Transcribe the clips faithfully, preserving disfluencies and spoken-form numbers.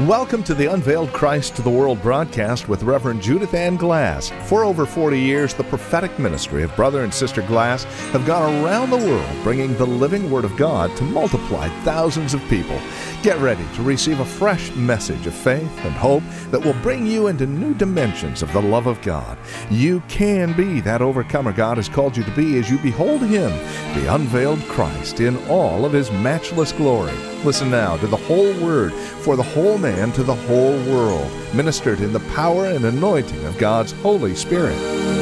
Welcome to the Unveiled Christ to the World broadcast with Reverend Judith Ann Glass. For over forty years, the prophetic ministry of Brother and Sister Glass have gone around the world bringing the living Word of God to multiply thousands of people. Get ready to receive a fresh message of faith and hope that will bring you into new dimensions of the love of God. You can be that overcomer God has called you to be as you behold Him, the unveiled Christ, in all of His matchless glory. Listen now to the whole Word for the whole man to the whole world, ministered in the power and anointing of God's Holy Spirit.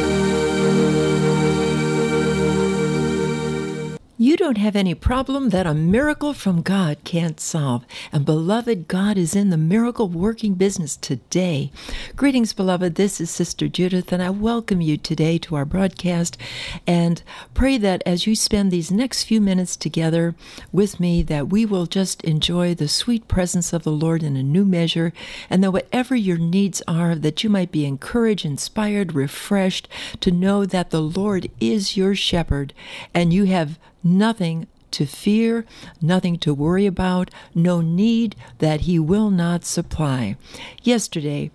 You don't have any problem that a miracle from God can't solve. And beloved, God is in the miracle working business today. Greetings, beloved. This is Sister Judith, and I welcome you today to our broadcast and pray that as you spend these next few minutes together with me, that we will just enjoy the sweet presence of the Lord in a new measure, and that whatever your needs are, that you might be encouraged, inspired, refreshed to know that the Lord is your shepherd, and you have nothing to fear, nothing to worry about, no need that He will not supply. Yesterday,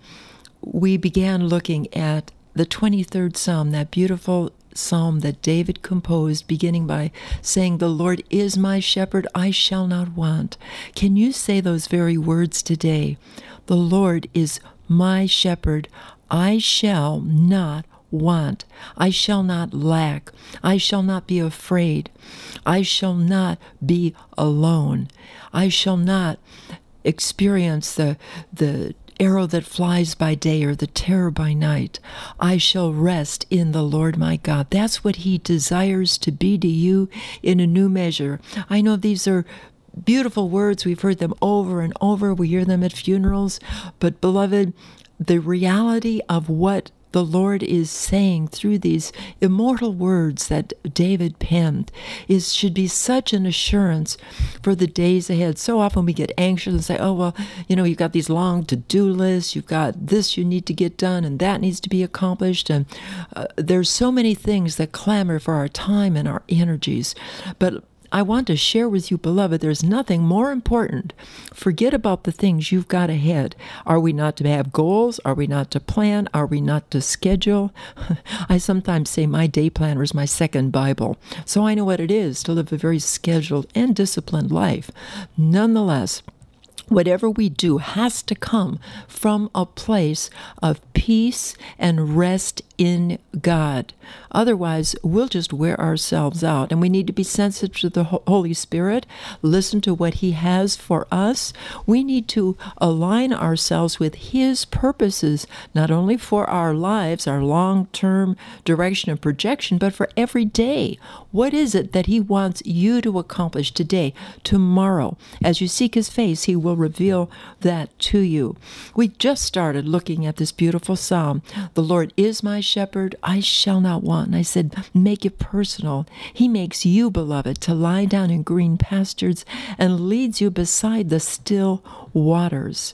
we began looking at the twenty-third Psalm, that beautiful psalm that David composed, beginning by saying, "The Lord is my shepherd, I shall not want." Can you say those very words today? The Lord is my shepherd, I shall not want. I shall not lack. I shall not be afraid. I shall not be alone. I shall not experience the the arrow that flies by day or the terror by night. I shall rest in the Lord my God. That's what He desires to be to you in a new measure. I know these are beautiful words. We've heard them over and over. We hear them at funerals. But beloved, the reality of what the Lord is saying through these immortal words that David penned is should be such an assurance for the days ahead. So often we get anxious and say, oh, well, you know, you've got these long to-do lists, you've got this you need to get done, and that needs to be accomplished, and uh, there's so many things that clamor for our time and our energies. But I want to share with you, beloved, there's nothing more important. Forget about the things you've got ahead. Are we not to have goals? Are we not to plan? Are we not to schedule? I sometimes say my day planner is my second Bible, so I know what it is to live a very scheduled and disciplined life. Nonetheless, whatever we do has to come from a place of peace and rest in God. Otherwise, we'll just wear ourselves out. And we need to be sensitive to the Holy Spirit, listen to what He has for us. We need to align ourselves with His purposes, not only for our lives, our long-term direction and projection, but for every day. What is it that He wants you to accomplish today, tomorrow? As you seek His face, He will reveal that to you. We just started looking at this beautiful psalm. The Lord is my shepherd, I shall not want. And I said, make it personal. He makes you, beloved, to lie down in green pastures and leads you beside the still waters.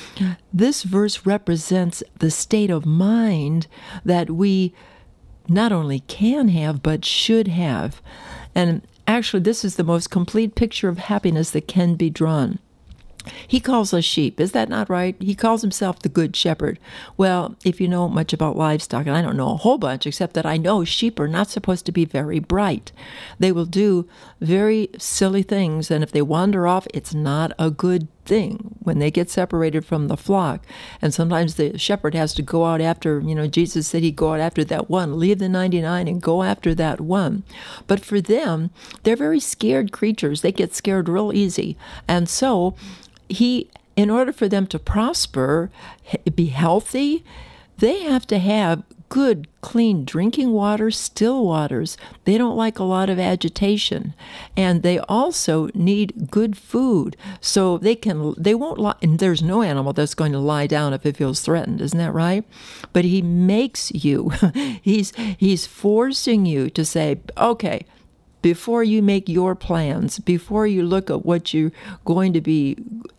This verse represents the state of mind that we not only can have, but should have. And actually, this is the most complete picture of happiness that can be drawn. He calls us sheep. Is that not right? He calls Himself the Good Shepherd. Well, if you know much about livestock, and I don't know a whole bunch, except that I know sheep are not supposed to be very bright. They will do very silly things, and if they wander off, it's not a good thing when they get separated from the flock. And sometimes the shepherd has to go out after, you know, Jesus said He'd go out after that one, leave the ninety-nine and go after that one. But for them, they're very scared creatures. They get scared real easy. And so He, in order for them to prosper, be healthy, they have to have good, clean drinking water, still waters. They don't like a lot of agitation. And they also need good food. So they can, they won't lie, and there's no animal that's going to lie down if it feels threatened, isn't that right? But He makes you, he's, he's forcing you to say, okay, before you make your plans, before you look at what you're going to be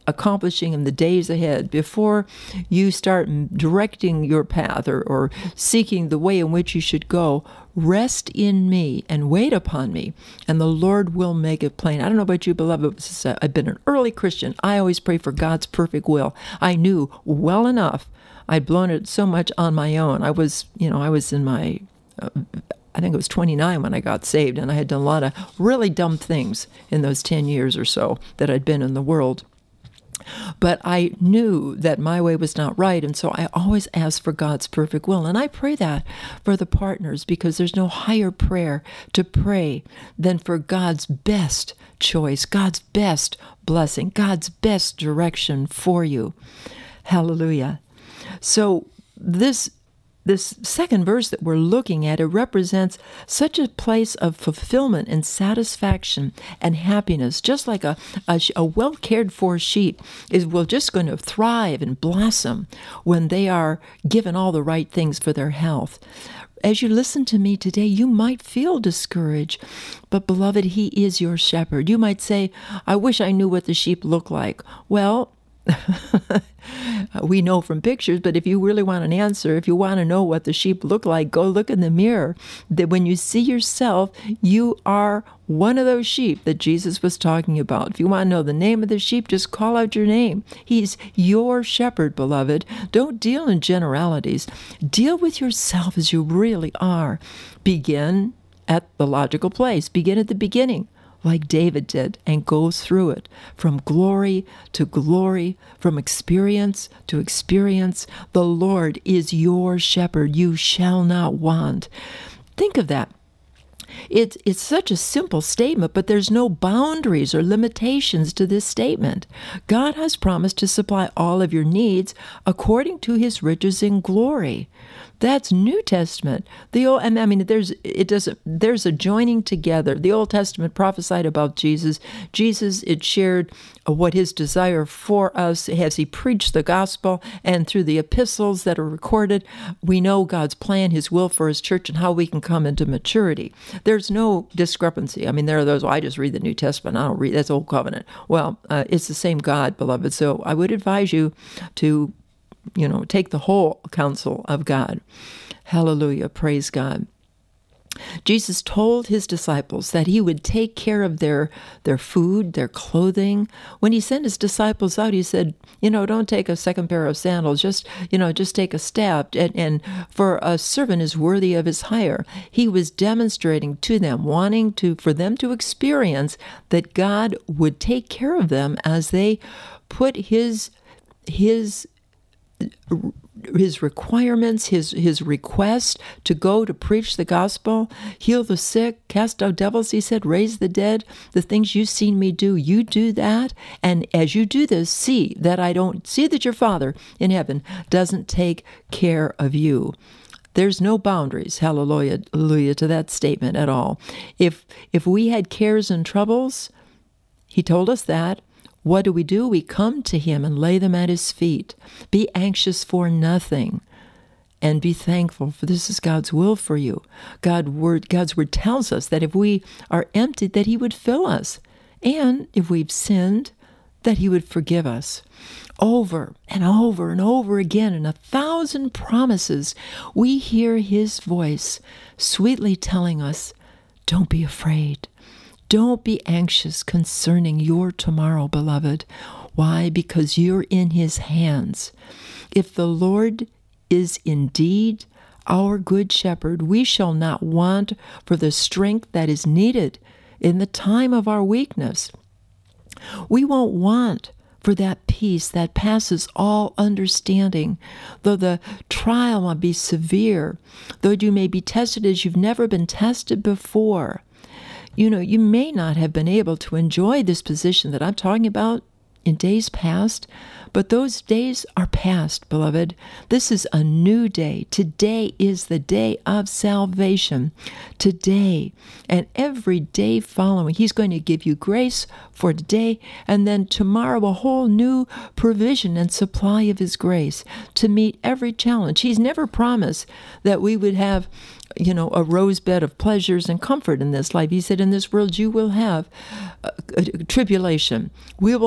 accomplishing in the days ahead, before you start directing your path or, or seeking the way in which you should go, rest in me and wait upon me, and the Lord will make it plain. I don't know about you, beloved, but I've been an early Christian. I always pray for God's perfect will. I knew well enough. I'd blown it so much on my own. I was, you know, I was in my, uh, I think it was twenty-nine when I got saved, and I had done a lot of really dumb things in those ten years or so that I'd been in the world. But I knew that my way was not right, and so I always asked for God's perfect will. And I pray that for the partners, because there's no higher prayer to pray than for God's best choice, God's best blessing, God's best direction for you. Hallelujah. So this This second verse that we're looking at, it represents such a place of fulfillment and satisfaction and happiness, just like a, a, a well-cared-for sheep is well just going to thrive and blossom when they are given all the right things for their health. As you listen to me today, you might feel discouraged, but beloved, he is your shepherd. You might say, I wish I knew what the sheep look like. Well, we know from pictures, but if you really want an answer, if you want to know what the sheep look like, go look in the mirror. That when you see yourself, you are one of those sheep that Jesus was talking about. If you want to know the name of the sheep, just call out your name. He's your shepherd, beloved. Don't deal in generalities. Deal with yourself as you really are. Begin at the logical place. Begin at the beginning, like David did, and go through it from glory to glory, from experience to experience. The Lord is your shepherd. You shall not want. Think of that. It's, it's such a simple statement, but there's no boundaries or limitations to this statement. God has promised to supply all of your needs according to his riches in glory. That's New Testament. The old, I mean, there's it doesn't. There's a joining together. The Old Testament prophesied about Jesus. Jesus, it shared what his desire for us as he preached the gospel, and through the epistles that are recorded, we know God's plan, his will for his church, and how we can come into maturity. There's no discrepancy. I mean, there are those, well, I just read the New Testament. I don't read, that's Old Covenant. Well, uh, it's the same God, beloved. So I would advise you to, you know, take the whole counsel of God. Hallelujah. Praise God. Jesus told his disciples that he would take care of their, their food, their clothing. When he sent his disciples out, he said, you know, don't take a second pair of sandals, just, you know, just take a staff. And, and for a servant is worthy of his hire. He was demonstrating to them, wanting to, for them to experience that God would take care of them as they put his, his, his requirements, his his request to go to preach the gospel, heal the sick, cast out devils, he said, raise the dead, the things you've seen me do, you do that. And as you do this, see that I don't, see that your Father in heaven doesn't take care of you. There's no boundaries, hallelujah, hallelujah, to that statement at all. If if we had cares and troubles, he told us that, what do we do? We come to him and lay them at his feet. Be anxious for nothing and be thankful, for this is God's will for you. God word, God's word tells us that if we are emptied, that he would fill us. And if we've sinned, that he would forgive us. Over and over and over again, in a thousand promises, we hear his voice sweetly telling us, don't be afraid. Don't be anxious concerning your tomorrow, beloved. Why? Because you're in his hands. If the Lord is indeed our good shepherd, we shall not want for the strength that is needed in the time of our weakness. We won't want for that peace that passes all understanding. Though the trial might be severe, though you may be tested as you've never been tested before, you know, you may not have been able to enjoy this position that I'm talking about in days past, but those days are past, beloved. This is a new day. Today is the day of salvation. Today and every day following, he's going to give you grace for today, and then tomorrow a whole new provision and supply of his grace to meet every challenge. He's never promised that we would have, you know, a rose bed of pleasures and comfort in this life. He said, in this world you will have uh, tribulation. We will have care.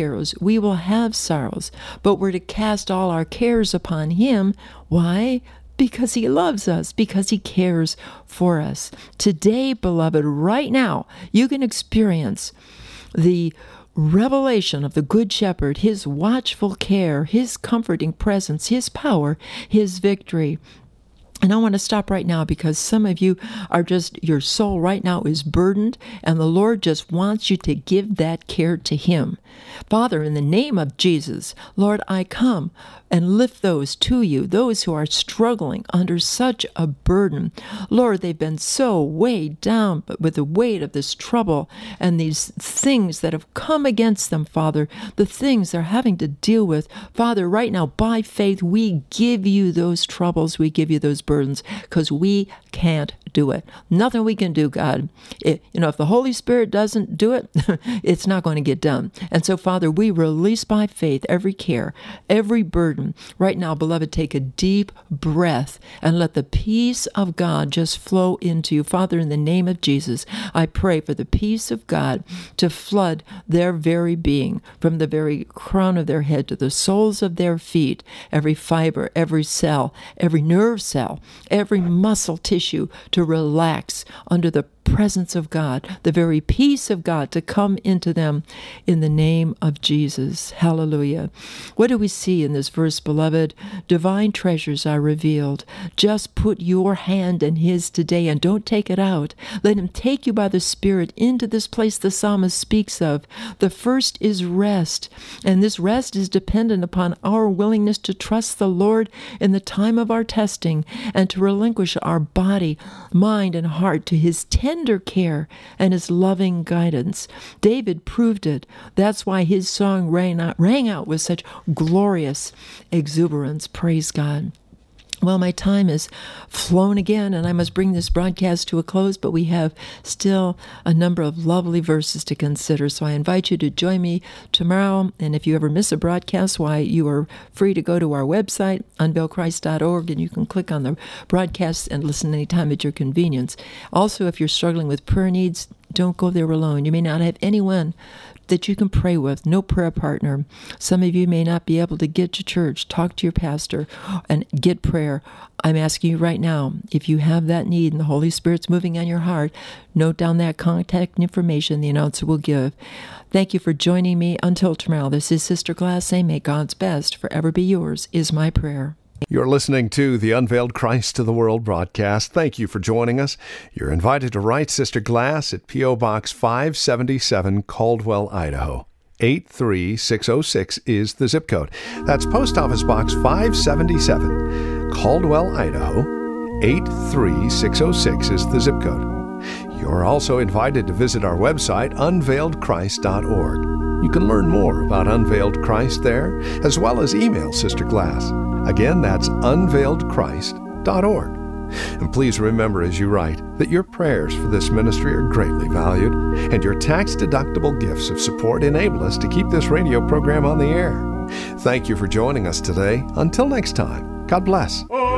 cares. We will have sorrows, but we're to cast all our cares upon him. Why? Because he loves us, because he cares for us. Today, beloved, right now, you can experience the revelation of the Good Shepherd, his watchful care, his comforting presence, his power, his victory. And I want to stop right now because some of you are just, your soul right now is burdened, and the Lord just wants you to give that care to him. Father, in the name of Jesus, Lord, I come and lift those to you, those who are struggling under such a burden. Lord, they've been so weighed down with the weight of this trouble and these things that have come against them, Father, the things they're having to deal with. Father, right now, by faith, we give you those troubles, we give you those burdens, because we can't do it. Nothing we can do, God. It, you know, if the Holy Spirit doesn't do it, it's not going to get done. And so, Father, we release by faith every care, every burden. Right now, beloved, take a deep breath and let the peace of God just flow into you. Father, in the name of Jesus, I pray for the peace of God to flood their very being, from the very crown of their head to the soles of their feet, every fiber, every cell, every nerve cell, every muscle tissue to relax under the presence of God, the very peace of God to come into them in the name of Jesus. Hallelujah. What do we see in this verse, beloved? Divine treasures are revealed. Just put your hand in his today and don't take it out. Let him take you by the Spirit into this place the psalmist speaks of. The first is rest, and this rest is dependent upon our willingness to trust the Lord in the time of our testing and to relinquish our body, mind, and heart to his tender care and his loving guidance. David proved it. That's why his song rang out, rang out with such glorious exuberance. Praise God. Well, my time has flown again, and I must bring this broadcast to a close, but we have still a number of lovely verses to consider. So I invite you to join me tomorrow, and if you ever miss a broadcast, why, you are free to go to our website, unveil christ dot org, and you can click on the broadcast and listen anytime at your convenience. Also, if you're struggling with prayer needs, don't go there alone. You may not have anyone that you can pray with, no prayer partner. Some of you may not be able to get to church, talk to your pastor, and get prayer. I'm asking you right now, if you have that need and the Holy Spirit's moving on your heart, note down that contact information the announcer will give. Thank you for joining me. Until tomorrow, this is Sister Glass saying, may God's best forever be yours, is my prayer. You're listening to the Unveiled Christ to the World broadcast. Thank you for joining us. You're invited to write Sister Glass at P O. Box five seventy-seven, Caldwell, Idaho. eight three six oh six is the zip code. That's Post Office Box five seventy-seven, Caldwell, Idaho. eight three six oh six is the zip code. You're also invited to visit our website, unveiled christ dot org. You can learn more about Unveiled Christ there, as well as email Sister Glass. Again, that's unveiled christ dot org. And please remember as you write that your prayers for this ministry are greatly valued, and your tax-deductible gifts of support enable us to keep this radio program on the air. Thank you for joining us today. Until next time, God bless.